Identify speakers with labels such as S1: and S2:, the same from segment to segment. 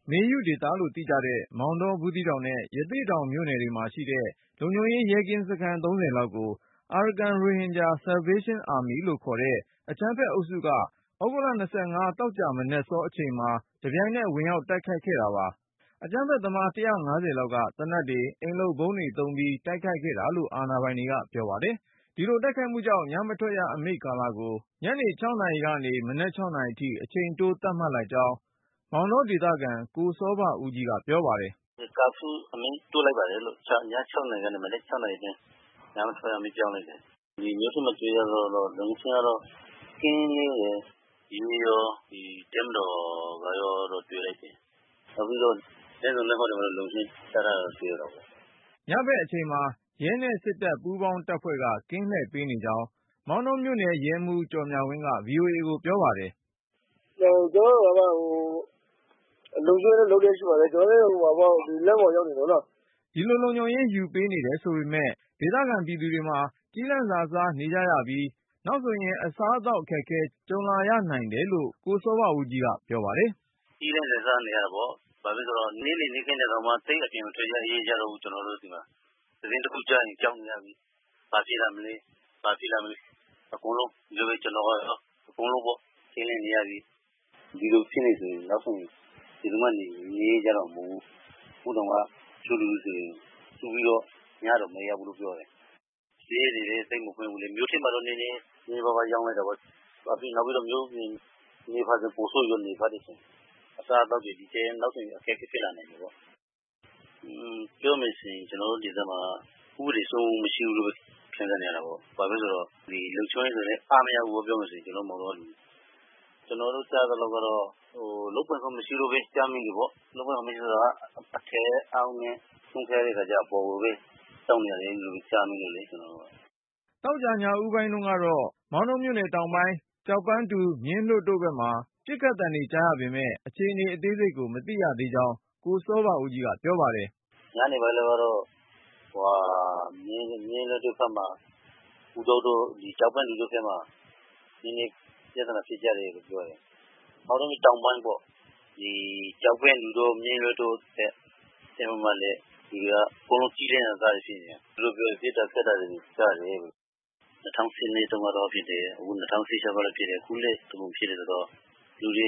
S1: မေယုဒေသလို့သိကြတဲ့ မောင်တော၊ ဘူးသီးတောင်နဲ့ ရသေ့တောင်မြို့နယ်တွေမှာရှိတဲ့ လုံခြုံရေးရဲကင်းစခန်း 30 လောက်ကို Arakan Rohingya Salvation Army လို့ခေါ်တဲ့ အကြမ်းဖက်အုပ်စုက သြဂုတ်လ သောကြာမနက်စောအချိန်မှာ တပြိုင်နက်ဝင်ရောက်တိုက်ခိုက်ခဲ့တာပါ။ အကြမ်းဖက်သမား 150 လောက်က သေနတ်တွေ၊ အိမ်လုပ်ဗုံးတွေသုံးပြီး တိုက်ခိုက်ခဲ့တာလို့ အာဏာပိုင်တွေက ပြောပါတယ်။ ဒီလိုတိုက်ခိုက်မှုကြောင့် ညမထွက်ရအမိန့်ကာလကို ညနေ နာရီကနေ မနက် နာရီအထိ အချိန်တိုးသတ်မှတ်လိုက်ကြောင်း မောင်တောဒေသခံ ကိုစောဘဦးကြီးက ပြောပါတယ်
S2: ။ “ကာဖျူးအမိန့်တိုးလိုက်ပါတယ်လို့ ည နာရီကနေ မနက် နာရီအတွင်း ညမထွက်ရအမိန့်ပြောင်းလိုက်တယ်။ ဒီမြို့ထဲမှာတွေ့ရတော့ လုံခြုံရေးကတော့ ကင်းလှည့်တယ်။ ရဲရော တပ်မတော်ကရောတော့တွေ့လိုက်တယ်။ နောက်ပြီးတော့ လမ်းဆုံလမ်းဂွတွေမှာတော့ လုံခြုံရေးချထားတာတွေ့ရတာပေါ့။
S1: ” ညဘက်အချိန်မှာ ရဲနဲ့စစ်တပ်ပူးပေါင်းတပ်ဖွဲ့က ကင်းလှည့်ပေးနေကြောင်း မောင်တောမြို့နယ် ရဲမှူးကျော်မြဝင်းက VOA ကိုပြောပါတယ်
S3: ။ “ကျနော်တို့က လုံခြုံရေးလုပ်လျက်ရှိပါတယ်။ ကျနော်တို့လမ်းပေါ်ရောက်နေလို့။
S1: ” ဒီလိုလုံခြုံရေးယူပေးနေတယ်ဆိုပေမဲ့ ဒေသခံပြည်သူတွေမှာ ကျီးလန့်စာစားနေကြရပြီး နောက်ဆိုရင် အစားအသောက်အခက်အခဲ ကြုံလာရနိုင်တယ်လို့ ကိုစောဘဦးကြီးက ပြောပါတယ်
S2: ။ “ကျီးလန့်စာစားနေရတာပေါ့။ ဘာဖြစ်လို့လဲဆိုတော့ နေ့လည်နေ့ခင်းတောင်မှ သိပ်အပြင်မထွက်ရဲကြတော့ဘူး ကျနော်တို့ဆီမှာ။ သတင်းတခုကြားရင် ကြောက်နေရပြီ။ ဘာဖြစ်လာမလဲ အကုန်လုံး ကျနော်ရော အကုန်လုံးပေါ့ ထိတ်လန့်နေရပြီ။ ဒီလိုဖြစ်နေဆိုရင် နောက်ဆိုရင် ဘယ်သူမှနေရဲကြတော့မှာမဟုတ်ဘူး။ အခုတောင်မှ တချို့လူတွေဆိုရင် စုပြီးတော့ ညတောင်မအိပ်ရဘူးလို့ပြောတယ်။ ဈေးတွေလည်း သိပ်မဖွင့်ဘူးလေ။ မြို့ထဲမှာတော့ နည်းနည်းပါးပါးရောင်းလိုက်တာပေါ့။ နောက်ပြီးတော့ မြို့ပြင်နယ်ဖက်ဆိုရင် ပိုဆိုးပြီပေါ့ နယ်ဖက်တွေဆိုရင်။ အစားအသောက်တွေ နောက်ဆိုရင် အခက်အခဲဖြစ်လာနိုင်တယ်ပေါ့။ ပြောမယ်ဆိုရင် ကျနော်တို့ဒေသမှာ ဥပဒေစိုးမိုးမှုမရှိဘူးလို့ ခံစားနေရတာပေါ့။ ဘာဖြစ်လို့လဲဆိုတော့ လုံခြုံရေးဆိုလည်း အားမရဘူးပေါ့ ပြောမယ်ဆိုရင် ကျနော်တို့မောင်တောကလူတွေ။ ကျနော်တို့ကြားသလောက်ကတော့ လုပ်ပိုင်ခွင့်မရှိလို့ပဲ ကြားမိတယ်ပေါ့။ လုပ်ပိုင်ခွင့်မရှိဆိုတာက အထက်အောက်နဲ့ဆုံးဖြတ်ရတဲ့အခါကျတော့ အပေါ်ကိုပဲ စောင့်နေရတယ်လို့ ကြားမိလို့လေ ကျနော်တို့က။
S1: ” သောကြာညဦးပိုင်းတုန်းကတော့ မောင်တောမြို့နယ်တောင်ပိုင်း ကျောက်ပန်းတူ မြင်းလွှတ်တို့ဘက်မှာ ပစ်ခတ်သံတွေကြားရပေမဲ့ အခြေအနေအသေးစိတ်ကို မသိရသေးကြောင်း ကိုစောဘဦးကြီးက ပြောပါတယ်
S2: ။ “ညနေပိုင်းတုန်းကတော့ မြင်းလွှတ်တို့ဘက်မှာ ကျောက်ပန်းတူတို့ဘက်မှာ နည်းနည်းပြဿနာဖြစ်ကြတယ်လို့ပြောတယ်။ မောင်တောမြို့တောင်ပိုင်းပေါ့ ကျောက်ပန်းတူတို့ မြင်းလွှတ်တို့ဘက်မှာလည်း လူတွေက အကုန်လုံးကျီးလန့်စာစားတွေဖြစ်နေတာ။ သူတို့ပြောတယ် ပစ်တာခတ်တာတွေကြားတယ်လို့။ ၂၀၁၂ တုန်းကတော့ဖြစ်တယ်။ အခု ၂၀၁၆ ကလည်းဖြစ်တယ်။ အခုလည်း ဖြစ်တယ်ဆိုတော့ လူတွေက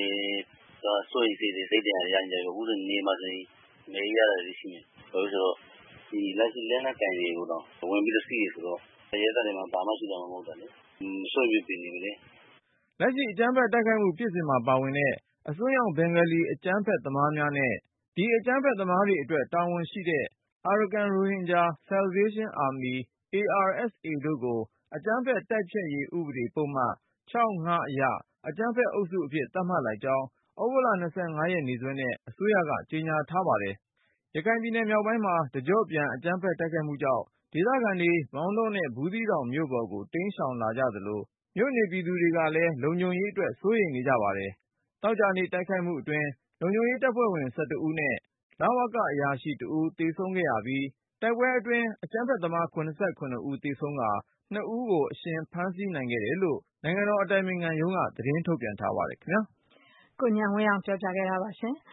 S2: စိုးရိမ်စိတ်တွေ စိတ်ဒဏ်ရာရကြတယ်။ အခုဆို နယ်မှာဆိုရင် မအိပ်ရတာတွေရှိတယ်။ ဘာဖြစ်လို့လဲဆိုတော့ လက်နက်ကိုင်တွေကိုတောင် ဝင်ပြီးတော့ စီးတယ်ဆိုတော့ အရပ်သားတွေမှာ ဘာမှရှိတာမဟုတ်တာလေ။ မစိုးရိမ်ဖြစ်နေပြီလေ။
S1: ” လက်ရှိအကြမ်းဖက်တိုက်ခိုက်မှုဖြစ်စဉ်မှာပါဝင်တဲ့ အစွန်းရောက်ဘင်္ဂါလီအကြမ်းဖက်သမားများနဲ့ ဒီအကြမ်းဖက်သမားတွေအတွက် တာဝန်ရှိတဲ့ Arakan Rohingya Salvation Army ARSA တို့ကို အကြမ်းဖက်တိုက်ဖျက်ရေးဥပဒေပုဒ်မ အရ အကြမ်းဖက်အုပ်စုအဖြစ် သတ်မှတ်လိုက်ကြောင်း သြဂုတ်လ ရက်နေ့စွဲနဲ့ အစိုးရက ကြေညာထားပါတယ်။ ရခိုင်ပြည်နယ်မြောက်ပိုင်းမှာ တကျော့ပြန် အကြမ်းဖက်တိုက်ခိုက်မှုကြောင့် ဒေသခံတွေ မောင်တောနဲ့ ဘူးသီးတောင်မြို့ပေါ်ကို တိမ်းရှောင်လာကြသလို မြို့နေပြည်သူတွေကလည်း လုံခြုံရေးအတွက် စိုးရိမ်နေကြပါတယ်။ သောကြာနေ့တိုက်ခိုက်မှုအတွင်း လုံခြုံရေးတပ်ဖွဲ့ဝင် ဦးနဲ့ လဝကအရာရှိတဦး သေဆုံးခဲ့ရပြီး တိုက်ပွဲအတွင်း အကြမ်းဖက်သမား ဦး သေဆုံးကာ ဦးကို အရှင်ဖမ်းဆီးနိုင်ခဲ့တယ်လို့ နိုင်ငံတော်အတိုင်ပင်ခံရုံးက သတင်းထုတ်ပြန်ထားပါတယ်ခင်ဗျာ
S4: ။ ကိုဉာဏ်ဝင်းအောင်ပြောပြပေးမှာပါ။